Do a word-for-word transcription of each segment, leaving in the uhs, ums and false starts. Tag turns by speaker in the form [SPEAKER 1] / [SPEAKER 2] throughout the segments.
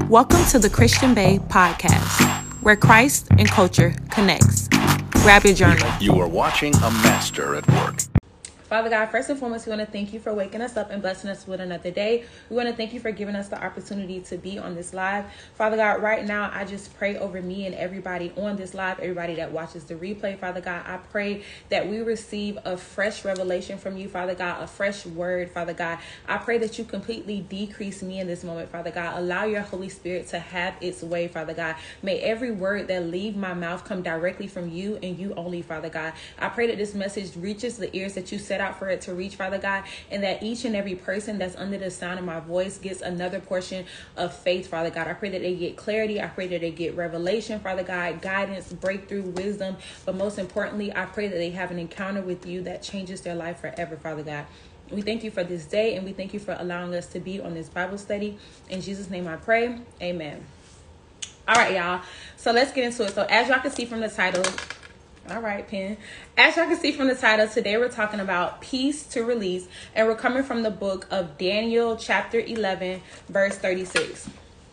[SPEAKER 1] Welcome to the Christian Bae podcast, where Christ and culture connects. Grab your journal.
[SPEAKER 2] You are watching a master at work.
[SPEAKER 3] Father God, first and foremost, we want to thank you for waking us up and blessing us with another day. We want to thank you for giving us the opportunity to be on this live. Father God, right now, I just pray over me and everybody on this live, everybody that watches the replay. Father God, I pray that we receive a fresh revelation from you, Father God, a fresh word, Father God. I pray that you completely decrease me in this moment, Father God. Allow your Holy Spirit to have its way, Father God. May every word that leave my mouth come directly from you and you only, Father God. I pray that this message reaches the ears that you set out for it to reach, Father God, and that each and every person that's under the sound of my voice gets another portion of faith, Father God. I pray that they get clarity. I pray that they get revelation, Father God, guidance, breakthrough, wisdom, but most importantly, I pray that they have an encounter with you that changes their life forever, Father God. We thank you for this day, and we thank you for allowing us to be on this Bible study. In Jesus' name I pray, amen. All right, y'all, so let's get into it. So as y'all can see from the title, all right, pen. As y'all can see from the title, today we're talking about peace to release, and we're coming from the book of Daniel, chapter eleven, verse thirty-six.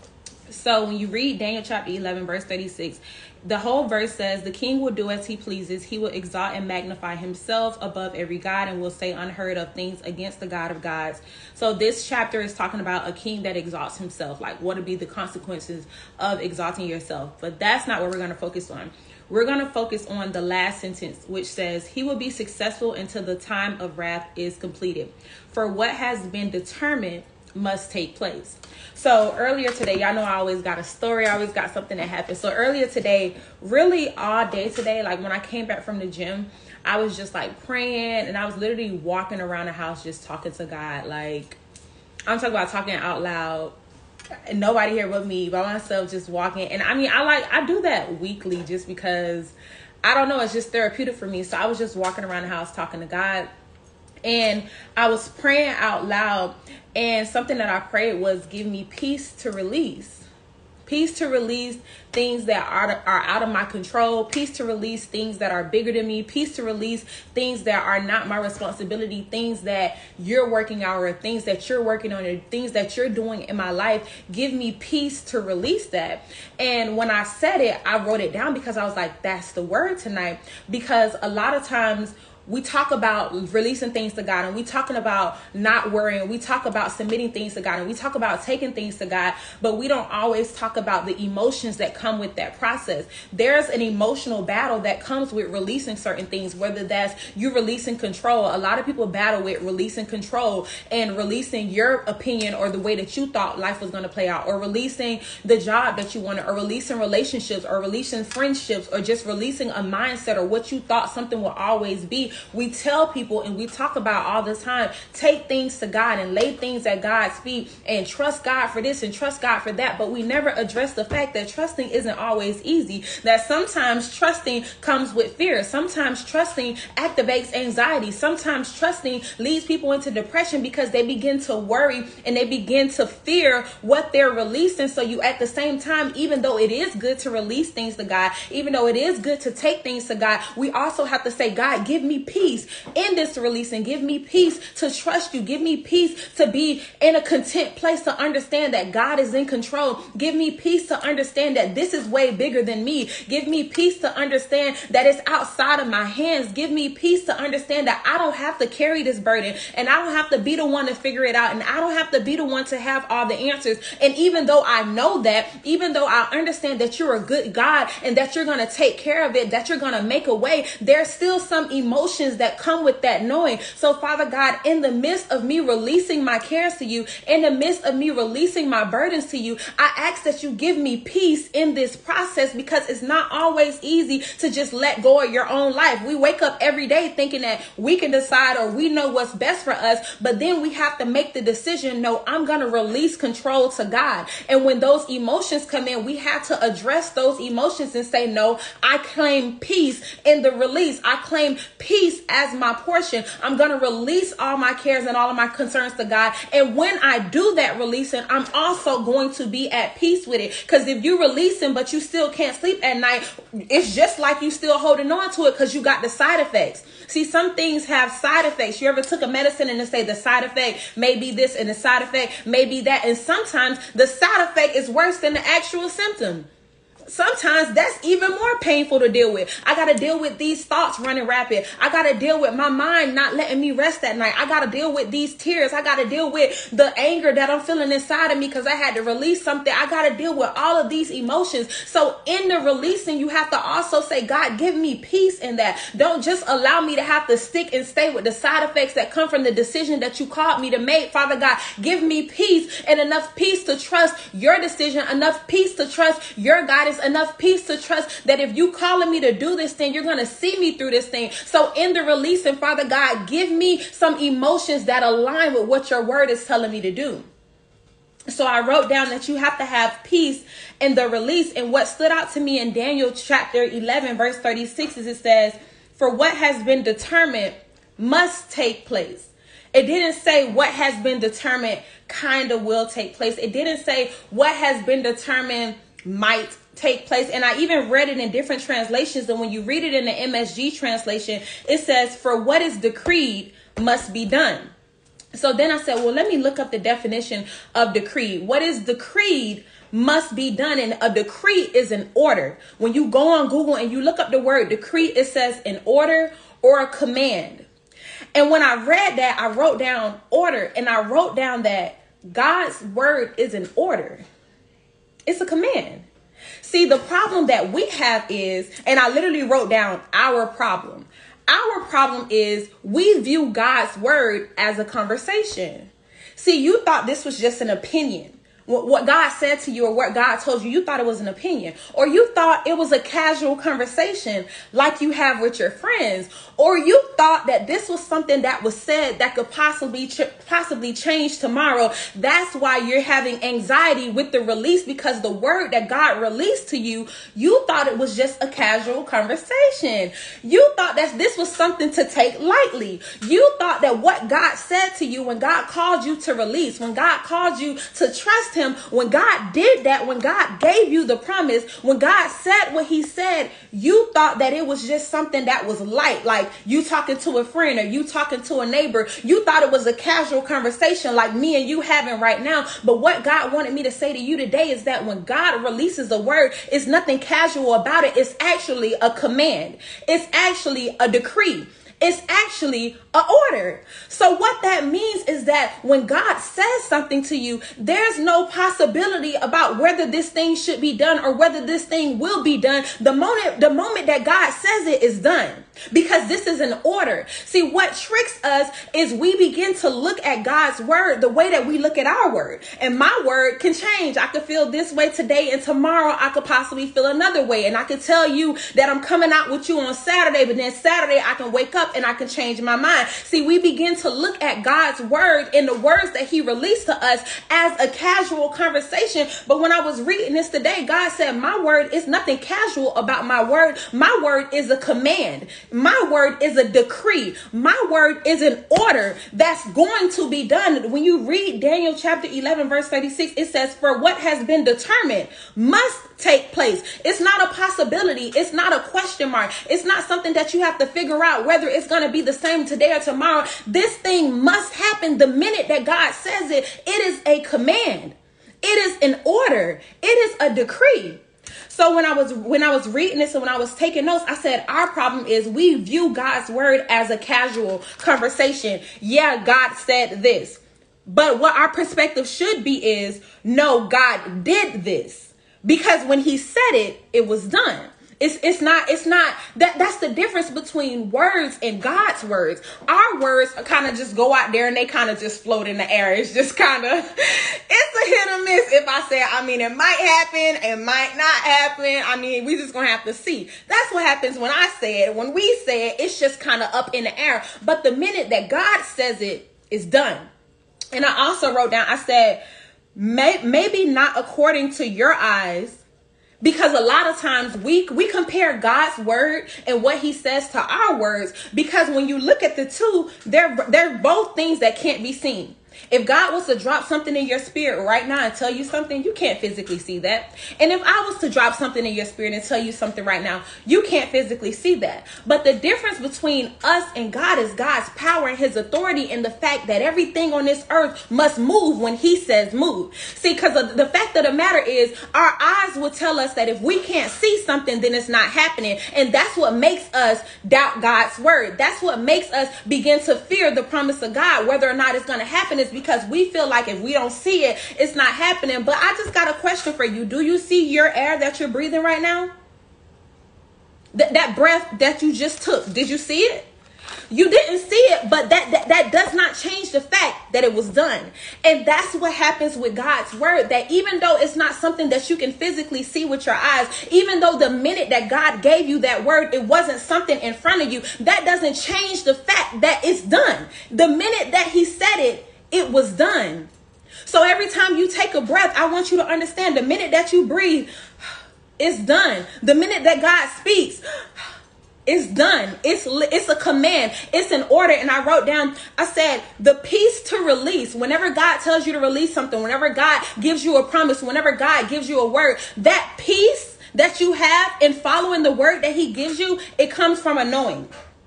[SPEAKER 3] So when you read Daniel chapter eleven, verse thirty-six, the whole verse says, the king will do as he pleases. He will exalt and magnify himself above every god and will say unheard of things against the God of gods. So this chapter is talking about a king that exalts himself, like what would be the consequences of exalting yourself. But that's not what we're going to focus on. We're going to focus on the last sentence, which says, he will be successful until the time of wrath is completed. For what has been determined must take place. So earlier today, y'all know I always got a story. I always got something that happened. So earlier today, really all day today, like when I came back from the gym, I was just like praying, and I was literally walking around the house just talking to God. Like, I'm talking about talking out loud. And nobody here but me, by myself, just walking. And I mean, I like, I do that weekly just because, I don't know, it's just therapeutic for me. So I was just walking around the house talking to God, and I was praying out loud, and something that I prayed was, give me peace to release. Peace to release things that are, are out of my control. Peace to release things that are bigger than me. Peace to release things that are not my responsibility. Things that you're working out, or things that you're working on, or things that you're doing in my life. Give me peace to release that. And when I said it, I wrote it down because I was like, that's the word tonight. Because a lot of times we talk about releasing things to God, and we talking about not worrying. We talk about submitting things to God, and we talk about taking things to God, but we don't always talk about the emotions that come with that process. There's an emotional battle that comes with releasing certain things, whether that's you releasing control. A lot of people battle with releasing control and releasing your opinion or the way that you thought life was going to play out, or releasing the job that you wanted, or releasing relationships, or releasing friendships, or just releasing a mindset or what you thought something will always be. We tell people, and we talk about all the time, take things to God and lay things at God's feet and trust God for this and trust God for that. But we never address the fact that trusting isn't always easy, that sometimes trusting comes with fear. Sometimes trusting activates anxiety. Sometimes trusting leads people into depression because they begin to worry and they begin to fear what they're releasing. So you, at the same time, even though it is good to release things to God, even though it is good to take things to God, we also have to say, God, give me peace in this release, and give me peace to trust you. Give me peace to be in a content place, to understand that God is in control. Give me peace to understand that this is way bigger than me. Give me peace to understand that it's outside of my hands. Give me peace to understand that I don't have to carry this burden, and I don't have to be the one to figure it out, and I don't have to be the one to have all the answers. And even though I know that, even though I understand that you're a good God and that you're going to take care of it, that you're going to make a way, there's still some emotions that come with that knowing. So Father God, in the midst of me releasing my cares to you, in the midst of me releasing my burdens to you, I ask that you give me peace in this process, because it's not always easy to just let go of your own life. We wake up every day thinking that we can decide or we know what's best for us, but then we have to make the decision, no, I'm going to release control to God. And when those emotions come in, we have to address those emotions and say, no, I claim peace in the release. I claim peace peace as my portion. I'm going to release all my cares and all of my concerns to God. And when I do that releasing, I'm also going to be at peace with it. Because if you releasing, but you still can't sleep at night, it's just like you still holding on to it because you got the side effects. See, some things have side effects. You ever took a medicine and they say the side effect may be this and the side effect may be that. And sometimes the side effect is worse than the actual symptom. Sometimes that's even more painful to deal with. I got to deal with these thoughts running rapid. I got to deal with my mind not letting me rest at night. I got to deal with these tears. I got to deal with the anger that I'm feeling inside of me because I had to release something. I got to deal with all of these emotions. So in the releasing, you have to also say, God, give me peace in that. Don't just allow me to have to stick and stay with the side effects that come from the decision that you called me to make. Father God, give me peace and enough peace to trust your decision, enough peace to trust your guidance, enough peace to trust that if you calling me to do this thing, you're going to see me through this thing. So in the releasing, Father God, give me some emotions that align with what your word is telling me to do. So I wrote down that you have to have peace in the release. And what stood out to me in Daniel chapter eleven, verse thirty-six is it says, for what has been determined must take place. It didn't say what has been determined kind of will take place. It didn't say what has been determined might take place. And I even read it in different translations. And when you read it in the M S G translation, it says, for what is decreed must be done. So then I said, well, let me look up the definition of decreed. What is decreed must be done. And a decree is an order. When you go on Google and you look up the word decree, it says an order or a command. And when I read that, I wrote down order, and I wrote down that God's word is an order. It's a command. See, the problem that we have is, and I literally wrote down our problem. Our problem is we view God's word as a conversation. See, you thought this was just an opinion. What God said to you or what God told you, you thought it was an opinion, or you thought it was a casual conversation like you have with your friends, or you thought that this was something that was said that could possibly ch- possibly change tomorrow. That's why you're having anxiety with the release, because the word that God released to you, you thought it was just a casual conversation. You thought that this was something to take lightly. You thought that what God said to you when God called you to release, when God called you to trust him, when God did that, when God gave you the promise, when God said what he said, you thought that it was just something that was light, like you talking to a friend or you talking to a neighbor. You thought it was a casual conversation like me and you having right now. But what God wanted me to say to you today is that when God releases a word, it's nothing casual about it. It's actually a command. It's actually a decree. It's actually an order. So what that means is that when God says something to you, there's no possibility about whether this thing should be done or whether this thing will be done. The moment, the moment that God says it is done, because this is an order. See, what tricks us is we begin to look at God's word the way that we look at our word. And my word can change. I could feel this way today, and tomorrow I could possibly feel another way. And I could tell you that I'm coming out with you on Saturday, but then Saturday I can wake up and I can change my mind. See, we begin to look at God's word and the words that he released to us as a casual conversation. But when I was reading this today, God said, my word is nothing casual about my word. My word is a command. My word is a decree. My word is an order that's going to be done. When you read Daniel chapter eleven, verse thirty-six, it says, for what has been determined must take place. It's not a possibility. It's not a question mark. It's not something that you have to figure out whether it's going to be the same today or tomorrow. This thing must happen the minute that God says it. It is a command. It is an order. It is a decree. So when I was when I was reading this and when I was taking notes, I said our problem is we view God's word as a casual conversation. Yeah, God said this. But what our perspective should be is, no, God did this. Because when he said it, it was done. It's it's not, it's not, that that's the difference between words and God's words. Our words kind of just go out there and they kind of just float in the air. It's just kind of, it's a hit or miss. If I say, I mean, it might happen, it might not happen. I mean, we just gonna have to see. That's what happens when I say it. When we say it, it's just kind of up in the air. But the minute that God says it, it's done. And I also wrote down, I said, May, maybe not according to your eyes, Because a lot of times we we compare God's word and what he says to our words, because when you look at the two, they're they're both things that can't be seen. If God was to drop something in your spirit right now and tell you something, you can't physically see that. And if I was to drop something in your spirit and tell you something right now, you can't physically see that. But the difference between us and God is God's power and his authority, and the fact that everything on this earth must move when he says move. See, because the fact of the matter is, our eyes will tell us that if we can't see something, then it's not happening. And that's what makes us doubt God's word. That's what makes us begin to fear the promise of God. Whether or not it's going to happen is because we feel like if we don't see it, it's not happening. But I just got a question for you. Do you see your air that you're breathing right now? Th- that breath that you just took, did you see it? You didn't see it, but that, that that does not change the fact that it was done. And that's what happens with God's word, that even though it's not something that you can physically see with your eyes, even though the minute that God gave you that word, it wasn't something in front of you, that doesn't change the fact that it's done. The minute that he said it, it was done. So every time you take a breath, I want you to understand, the minute that you breathe, it's done. The minute that God speaks, it's done. It's it's a command. It's an order. And I wrote down, I said, the peace to release. Whenever God tells you to release something, whenever God gives you a promise, whenever God gives you a word, that peace that you have in following the word that he gives you, it comes from a knowing.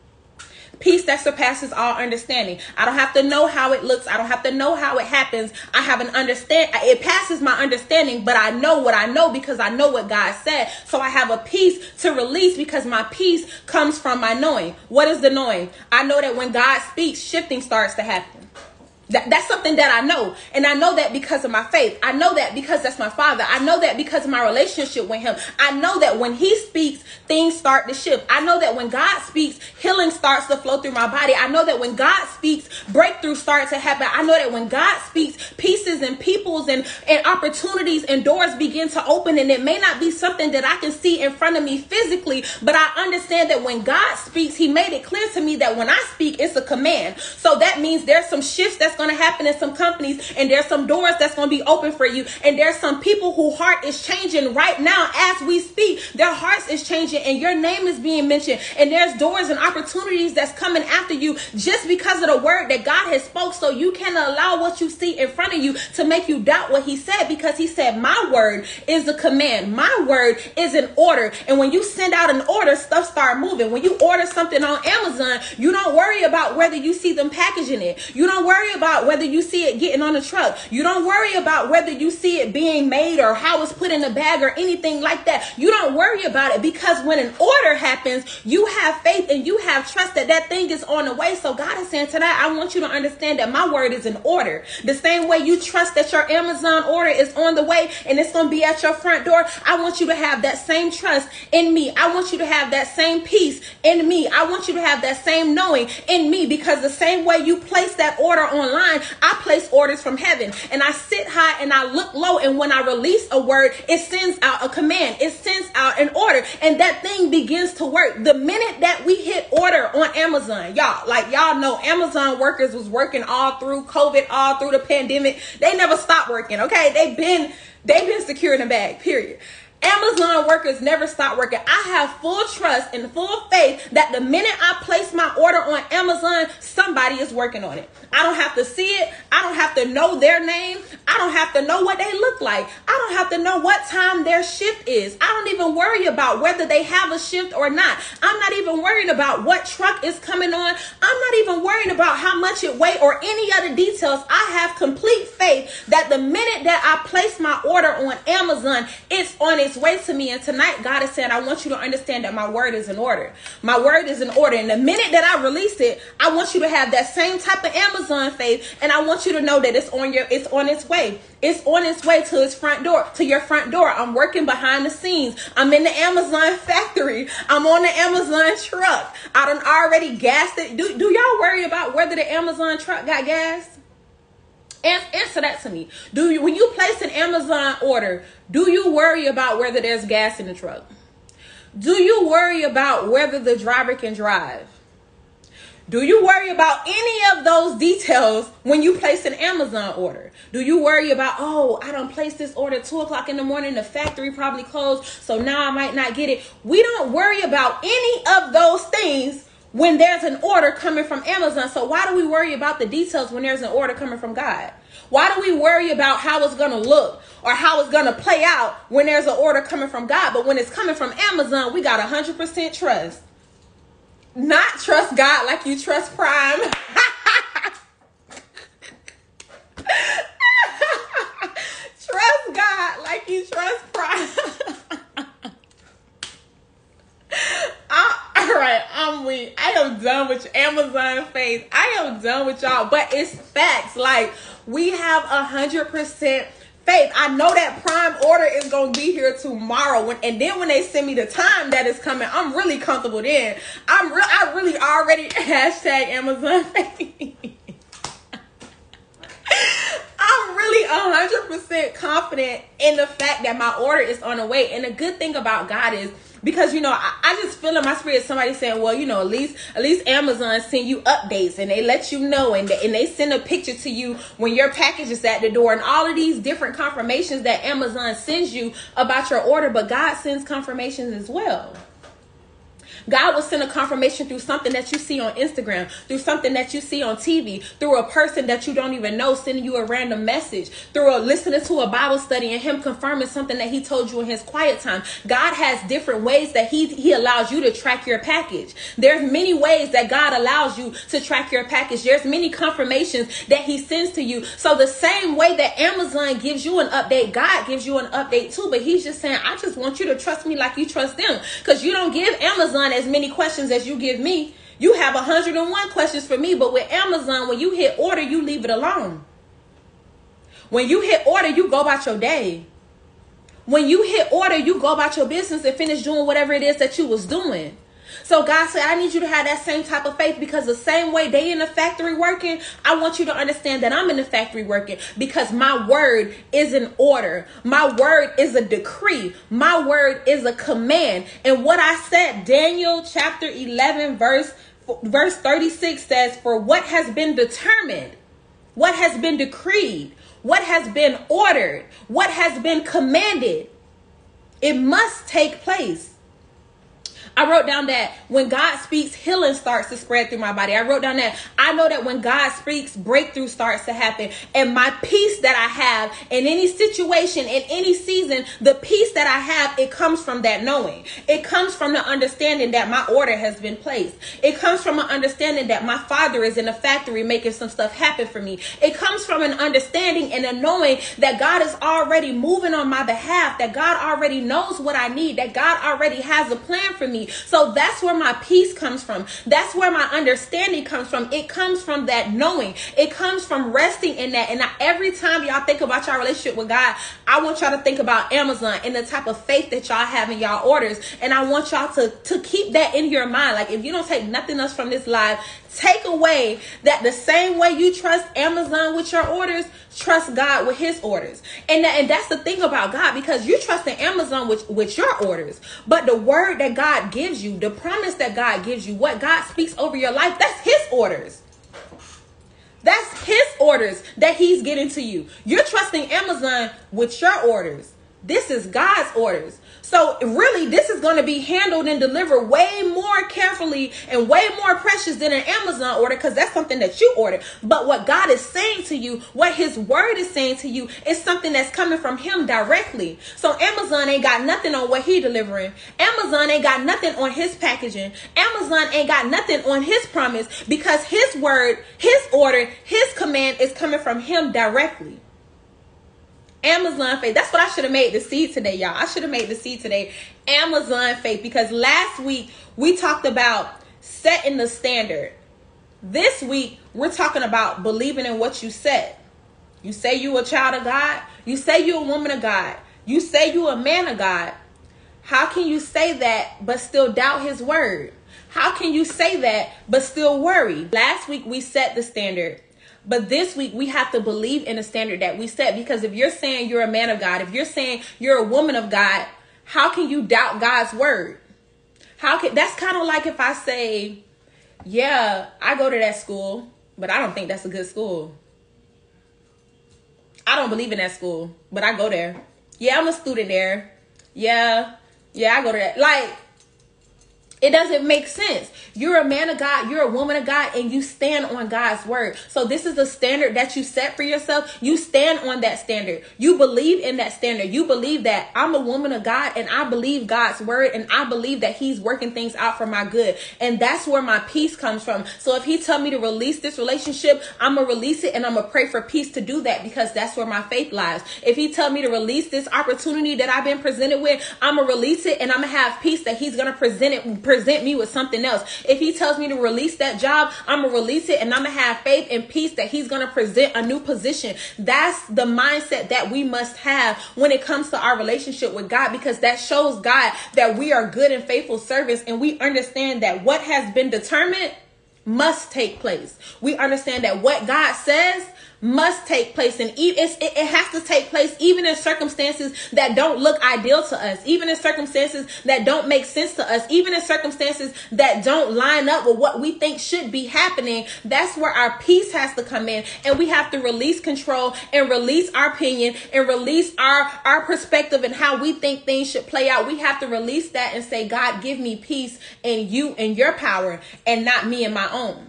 [SPEAKER 3] Peace that surpasses all understanding. I don't have to know how it looks. I don't have to know how it happens. I have an understand. It passes my understanding, but I know what I know because I know what God said. So I have a peace to release because my peace comes from my knowing. What is the knowing? I know that when God speaks, shifting starts to happen. That, that's something that I know. And I know that because of my faith. I know that because that's my father. I know that because of my relationship with him. I know that when he speaks, things start to shift. I know that when God speaks, healing starts to flow through my body. I know that when God speaks, breakthrough starts to happen. I know that when God speaks, pieces and peoples and, and opportunities and doors begin to open. And it may not be something that I can see in front of me physically, but I understand that when God speaks, he made it clear to me that when I speak, it's a command. So that means there's some shifts that's going to happen in some companies, and there's some doors that's going to be open for you, and there's some people whose heart is changing right now as we speak. Their hearts is changing and your name is being mentioned, and there's doors and opportunities that's coming after you just because of the word that God has spoke. So you can't allow what you see in front of you to make you doubt what he said, because he said my word is a command. My word is an order, and when you send out an order, stuff start moving. When you order something on Amazon, you don't worry about whether you see them packaging it. You don't worry about whether you see it getting on the truck. You don't worry about whether you see it being made or how it's put in the bag or anything like that. You don't worry about it, because when an order happens, you have faith and you have trust that that thing is on the way. So God is saying tonight, I want you to understand that my word is an order. The same way you trust that your Amazon order is on the way and it's going to be at your front door, I want you to have that same trust in me. I want you to have that same peace in me. I want you to have that same knowing in me, because the same way you place that order online, I place orders from heaven, and I sit high and I look low, and when I release a word, it sends out a command. It sends out an order, and that thing begins to work. The minute that we hit order on Amazon, y'all, like y'all know, Amazon workers was working all through COVID, all through the pandemic. They never stopped working, okay? They've been, they've been secured in a bag, period. Amazon workers never stop working. I have full trust and full faith that the minute I place my order on Amazon, somebody is working on it. I don't have to see it. I don't have to know their name. I don't have to know what they look like. I don't have to know what time their shift is. I don't even worry about whether they have a shift or not. I'm not even worried about what truck is coming on. I'm not even worried about how much it weighs or any other details. I have complete faith that the minute that I place my order on Amazon, it's on its way to me. And tonight, God is saying, I want you to understand that my word is in order. My word is in order. And the minute that I release it, I want you to have that same type of Amazon faith. And I want you to know that it's on your, it's on its way. It's on its way to its front door, to your front door. I'm working behind the scenes. I'm in the Amazon factory. I'm on the Amazon truck. I done already gassed it. Do, do y'all worry about whether the Amazon truck got gas? Answer that to me. Do you, when you place an Amazon order, do you worry about whether there's gas in the truck? Do you worry about whether the driver can drive? Do you worry about any of those details when you place an Amazon order? Do you worry about, oh, I done placed this order at two o'clock in the morning, the factory probably closed, so now I might not get it? We don't worry about any of those things when there's an order coming from Amazon. So why do we worry about the details when there's an order coming from God? Why do we worry about how it's going to look or how it's going to play out when there's an order coming from God? But when it's coming from Amazon, we got one hundred percent trust. Not trust God like you trust Prime. Trust God like you trust Prime. All right, I'm weak. I am done with Amazon faith. I am done with y'all. But it's facts. Like, we have one hundred percent faith. I know that Prime order is going to be here tomorrow. When, and then when they send me the time that is coming, I'm really comfortable then. I'm re- I really already hashtag Amazon faith. I'm really one hundred percent confident in the fact that my order is on the way. And the good thing about God is, because, you know, I, I just feel in my spirit somebody saying, well, you know, at least at least Amazon send you updates and they let you know, and they, and they send a picture to you when your package is at the door, and all of these different confirmations that Amazon sends you about your order. But God sends confirmations as well. God will send a confirmation through something that you see on Instagram, through something that you see on T V, through a person that you don't even know sending you a random message, through a, listening to a Bible study and him confirming something that he told you in his quiet time. God has different ways that he, he allows you to track your package. There's many ways that God allows you to track your package. There's many confirmations that he sends to you. So the same way that Amazon gives you an update, God gives you an update too. But he's just saying, I just want you to trust me like you trust them, because you don't give Amazon as many questions as you give me. You have one hundred one questions for me, but with Amazon, when you hit order, you leave it alone. When you hit order, you go about your day. When you hit order, you go about your business and finish doing whatever it is that you was doing. So God said, I need you to have that same type of faith, because the same way they in the factory working, I want you to understand that I'm in the factory working, because my word is an order. My word is a decree. My word is a command. And what I said, Daniel chapter eleven, verse, verse thirty-six says, for what has been determined, what has been decreed, what has been ordered, what has been commanded, it must take place. I wrote down that when God speaks, healing starts to spread through my body. I wrote down that I know that when God speaks, breakthrough starts to happen. And my peace that I have in any situation, in any season, the peace that I have, it comes from that knowing. It comes from the understanding that my order has been placed. It comes from an understanding that my Father is in the factory making some stuff happen for me. It comes from an understanding and a knowing that God is already moving on my behalf, that God already knows what I need, that God already has a plan for me. So that's where my peace comes from. That's where my understanding comes from. It comes from that knowing. It comes from resting in that. And I, every time y'all think about your relationship with God, I want y'all to think about Amazon and the type of faith that y'all have in y'all orders. And I want y'all to, to keep that in your mind. Like, if you don't take nothing else from this live, take away that the same way you trust Amazon with your orders, trust God with his orders. And that, and that's the thing about God, because you're trusting Amazon with, with your orders. But the word that God gives you, the promise that God gives you, what God speaks over your life, that's his orders. That's his orders that he's getting to you. You're trusting Amazon with your orders. This is God's orders. So really, this is going to be handled and delivered way more carefully and way more precious than an Amazon order, because that's something that you ordered. But what God is saying to you, what his word is saying to you, is something that's coming from him directly. So Amazon ain't got nothing on what he delivering. Amazon ain't got nothing on his packaging. Amazon ain't got nothing on his promise, because his word, his order, his command is coming from him directly. Amazon faith. That's what I should have made the seed today, y'all. I should have made the seed today. Amazon faith. Because last week we talked about setting the standard. This week we're talking about believing in what you said. You say you a child of God. You say you a woman of God. You say you a man of God. How can you say that but still doubt his word? How can you say that but still worry? Last week we set the standard. But this week, we have to believe in the standard that we set. Because if you're saying you're a man of God, if you're saying you're a woman of God, how can you doubt God's word? How can, that's kind of like if I say, yeah, I go to that school, but I don't think that's a good school. I don't believe in that school, but I go there. Yeah, I'm a student there. Yeah, yeah, I go to that. Like, it doesn't make sense. You're a man of God. You're a woman of God, and you stand on God's word. So this is the standard that you set for yourself. You stand on that standard. You believe in that standard. You believe that I'm a woman of God, and I believe God's word, and I believe that he's working things out for my good. And that's where my peace comes from. So if he tell me to release this relationship, I'm going to release it, and I'm going to pray for peace to do that, because that's where my faith lies. If he tell me to release this opportunity that I've been presented with, I'm going to release it, and I'm going to have peace that he's going to present it present me with something else. If he tells me to release that job, I'm gonna release it, and I'm gonna have faith and peace that he's gonna present a new position. That's the mindset that we must have when it comes to our relationship with God, because that shows God that we are good and faithful servants, and we understand that what has been determined must take place. We understand that what God says must take place, and it, it has to take place even in circumstances that don't look ideal to us, even in circumstances that don't make sense to us, even in circumstances that don't line up with what we think should be happening. That's where our peace has to come in, and we have to release control and release our opinion and release our our perspective and how we think things should play out. We have to release that and say, God, give me peace in you and your power, and not me and my own.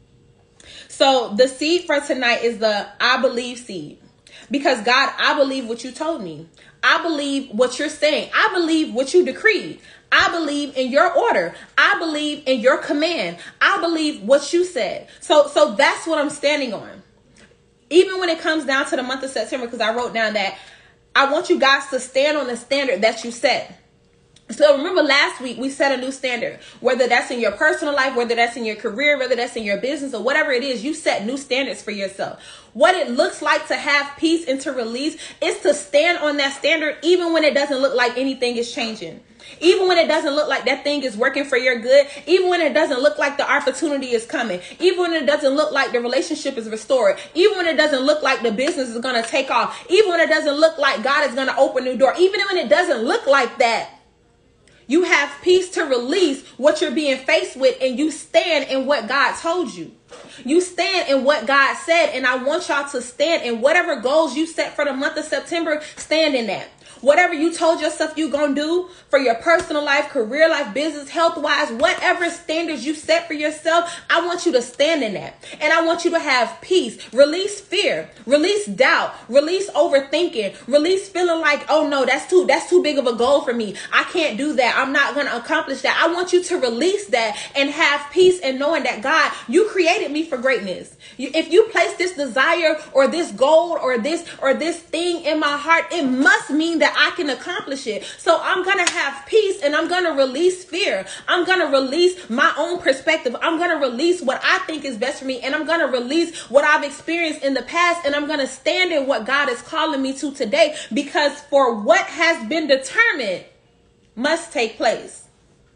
[SPEAKER 3] So the seed for tonight is the I believe seed, because God, I believe what you told me. I believe what you're saying. I believe what you decreed. I believe in your order. I believe in your command. I believe what you said. So, so that's what I'm standing on. Even when it comes down to the month of September, because I wrote down that I want you guys to stand on the standard that you set. So remember last week we set a new standard, whether that's in your personal life, whether that's in your career, whether that's in your business, or whatever it is, you set new standards for yourself. What it looks like to have peace and to release is to stand on that standard, even when it doesn't look like anything is changing. Even when it doesn't look like that thing is working for your good, even when it doesn't look like the opportunity is coming, even when it doesn't look like the relationship is restored, even when it doesn't look like the business is going to take off, even when it doesn't look like God is going to open a new door, even when it doesn't look like that, you have peace to release what you're being faced with, and you stand in what God told you. You stand in what God said, and I want y'all to stand in whatever goals you set for the month of September. Stand in that. Whatever you told yourself you're going to do for your personal life, career life, business, health-wise, whatever standards you set for yourself, I want you to stand in that. And I want you to have peace. Release fear. Release doubt. Release overthinking. Release feeling like, oh no, that's too, that's too big of a goal for me. I can't do that. I'm not going to accomplish that. I want you to release that and have peace in knowing that, God, you created me for greatness. You, if you place this desire or this goal or this or this thing in my heart, it must mean that I can accomplish it. So I'm going to have peace, and I'm going to release fear. I'm going to release my own perspective. I'm going to release what I think is best for me, and I'm going to release what I've experienced in the past, and I'm going to stand in what God is calling me to today, because for what has been determined must take place.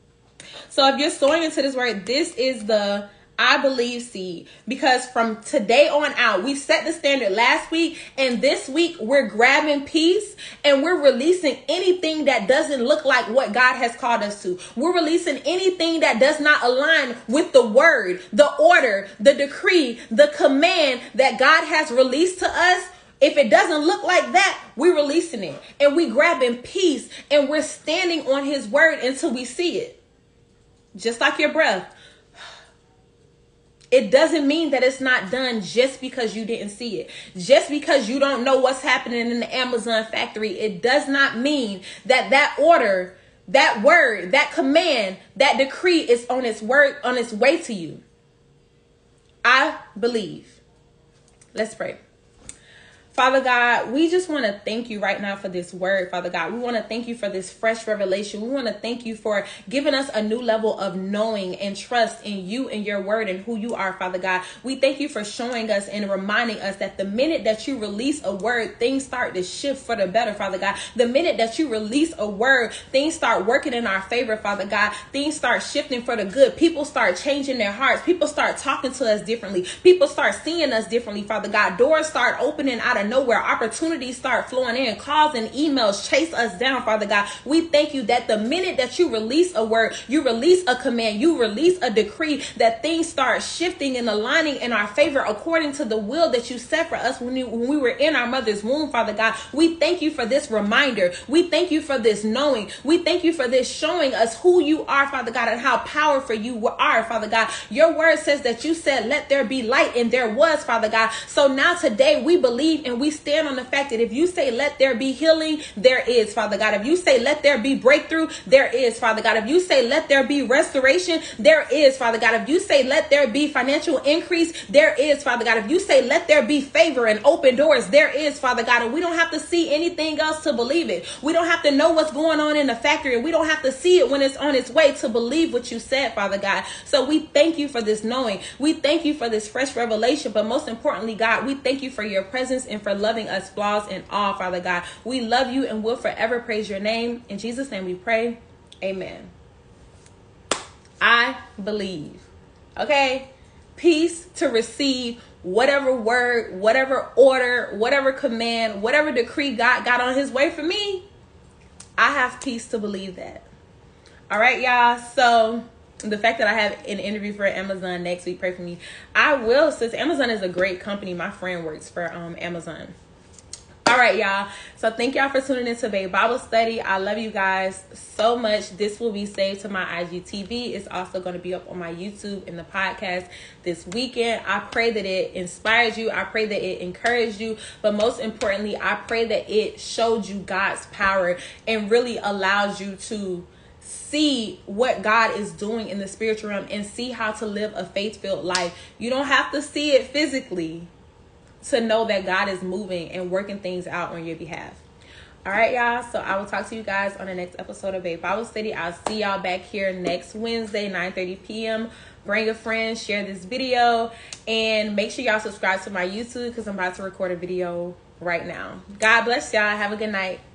[SPEAKER 3] So if you're sowing into this word, this is the I believe seed, because from today on out, we set the standard last week, and this week we're grabbing peace, and we're releasing anything that doesn't look like what God has called us to. We're releasing anything that does not align with the word, the order, the decree, the command that God has released to us. If it doesn't look like that, we're releasing it, and we grabbing peace, and we're standing on his word until we see it. Just like your breath. It doesn't mean that it's not done just because you didn't see it. Just because you don't know what's happening in the Amazon factory, it does not mean that that order, that word, that command, that decree is on its word, on its way to you. I believe. Let's pray. Father God, we just want to thank you right now for this word, Father God. We want to thank you for this fresh revelation. We want to thank you for giving us a new level of knowing and trust in you and your word and who you are, Father God. We thank you for showing us and reminding us that the minute that you release a word, things start to shift for the better, Father God. The minute that you release a word, things start working in our favor, Father God. Things start shifting for the good. People start changing their hearts. People start talking to us differently. People start seeing us differently, Father God. Doors start opening out of of nowhere. Opportunities start flowing in. Calls and emails chase us down, Father God. We thank you that the minute that you release a word, you release a command, you release a decree, that things start shifting and aligning in our favor according to the will that you set for us when, you, when we were in our mother's womb, Father God. We thank you for this reminder. We thank you for this knowing. We thank you for this showing us who you are, Father God, and how powerful you are, Father God. Your word says that you said, let there be light, and there was, Father God. So now today we believe and we stand on the fact that if you say, let there be healing, there is, Father God. If you say, let there be breakthrough, there is, Father God. If you say, let there be restoration, there is, Father God. If you say, let there be financial increase, there is, Father God. If you say, let there be favor and open doors, there is, Father God. And we don't have to see anything else to believe it. We don't have to know what's going on in the factory. We don't have to see it when it's on its way to believe what you said, Father God. So we thank you for this knowing. We thank you for this fresh revelation. But most importantly, God, we thank you for your presence and for loving us, flaws and all, Father God. We love you and will forever praise your name. In Jesus' name we pray. Amen. I believe. Okay? Peace to receive whatever word, whatever order, whatever command, whatever decree God got on his way for me. I have peace to believe that. All right, y'all. So the fact that I have an interview for Amazon next week, pray for me. I will, since Amazon is a great company. My friend works for um Amazon. All right, y'all. So thank y'all for tuning into Babe Bible Study. I love you guys so much. This will be saved to my I G T V. It's also going to be up on my YouTube and the podcast this weekend. I pray that it inspires you. I pray that it encouraged you. But most importantly, I pray that it showed you God's power and really allows you to see what God is doing in the spiritual realm and see how to live a faith-filled life. You don't have to see it physically to know that God is moving and working things out on your behalf. All right, y'all. So I will talk to you guys on the next episode of Babe Bible Study. I'll see y'all back here next Wednesday, nine thirty p.m. Bring a friend, share this video, and make sure y'all subscribe to my YouTube because I'm about to record a video right now. God bless y'all. Have a good night.